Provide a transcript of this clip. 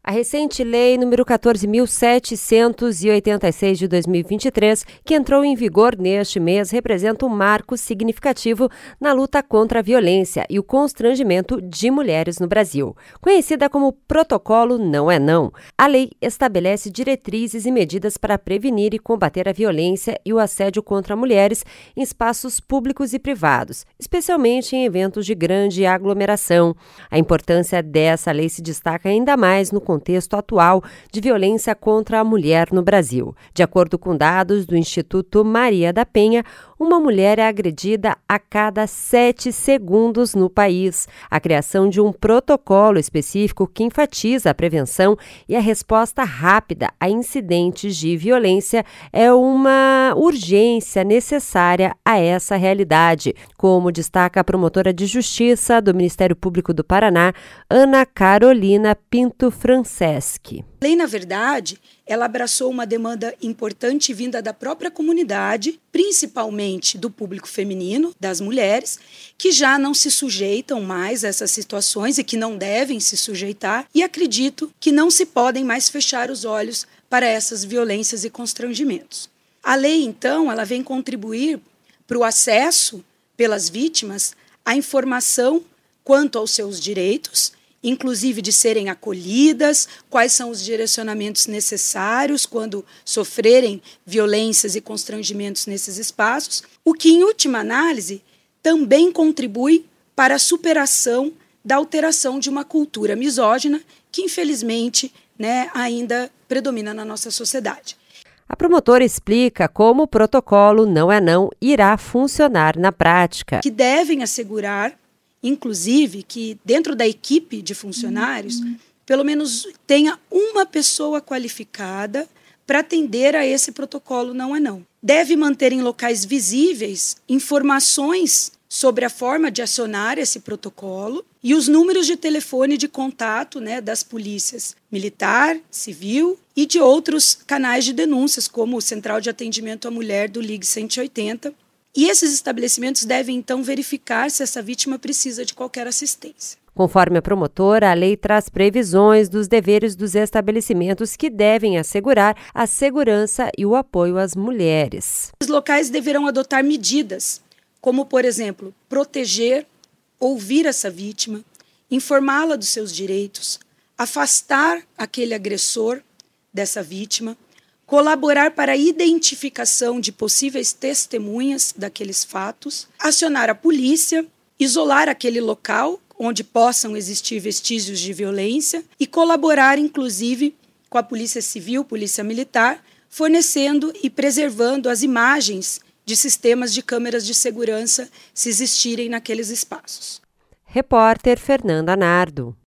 A recente Lei nº 14.786 de 2023, que entrou em vigor neste mês, representa um marco significativo na luta contra a violência e o constrangimento de mulheres no Brasil. Conhecida como Protocolo Não é Não, a lei estabelece diretrizes e medidas para prevenir e combater a violência e o assédio contra mulheres em espaços públicos e privados, especialmente em eventos de grande aglomeração. A importância dessa lei se destaca ainda mais no contexto atual de violência contra a mulher no Brasil. De acordo com dados do Instituto Maria da Penha, uma mulher é agredida a cada 7 segundos no país. A criação de um protocolo específico que enfatiza a prevenção e a resposta rápida a incidentes de violência é uma urgência necessária a essa realidade, como destaca a promotora de Justiça do Ministério Público do Paraná, Ana Carolina Pinto Franceschi. A lei, na verdade, ela abraçou uma demanda importante vinda da própria comunidade, principalmente do público feminino, das mulheres, que já não se sujeitam mais a essas situações e que não devem se sujeitar, e acredito que não se podem mais fechar os olhos para essas violências e constrangimentos. A lei, então, ela vem contribuir para o acesso pelas vítimas à informação quanto aos seus direitos, inclusive de serem acolhidas, quais são os direcionamentos necessários quando sofrerem violências e constrangimentos nesses espaços, o que, em última análise, também contribui para a superação da alteração de uma cultura misógina que, infelizmente, ainda predomina na nossa sociedade. A promotora explica como o protocolo Não é Não irá funcionar na prática. Que devem assegurar, inclusive, que dentro da equipe de funcionários, pelo menos tenha uma pessoa qualificada para atender a esse protocolo Não é Não. Deve manter em locais visíveis informações sobre a forma de acionar esse protocolo e os números de telefone de contato das polícias militar, civil e de outros canais de denúncias, como o Central de Atendimento à Mulher do Ligue 180. E esses estabelecimentos devem, então, verificar se essa vítima precisa de qualquer assistência. Conforme a promotora, a lei traz previsões dos deveres dos estabelecimentos que devem assegurar a segurança e o apoio às mulheres. Os locais deverão adotar medidas, como, por exemplo, proteger, ouvir essa vítima, informá-la dos seus direitos, afastar aquele agressor dessa vítima, colaborar para a identificação de possíveis testemunhas daqueles fatos, acionar a polícia, isolar aquele local onde possam existir vestígios de violência e colaborar, inclusive, com a Polícia Civil, Polícia Militar, fornecendo e preservando as imagens de sistemas de câmeras de segurança se existirem naqueles espaços. Repórter Fernanda Nardo.